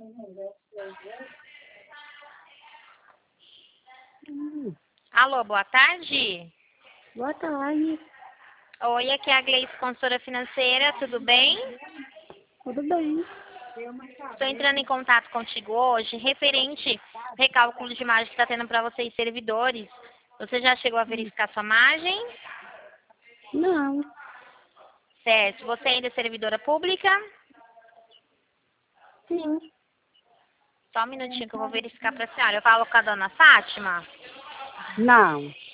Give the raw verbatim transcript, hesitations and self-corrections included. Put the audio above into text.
Hum, Alô, boa tarde. boa tarde. Oi, aqui é a Gleice, consultora financeira, tudo bem? Tudo bem? Estou entrando em contato contigo hoje, referente ao recálculo de margem que está tendo para vocês servidores. Você já chegou a verificar sua margem? Não. Certo. Você ainda é servidora pública? Sim. Só um minutinho que eu vou verificar para a senhora. Eu falo com a dona Fátima? Não.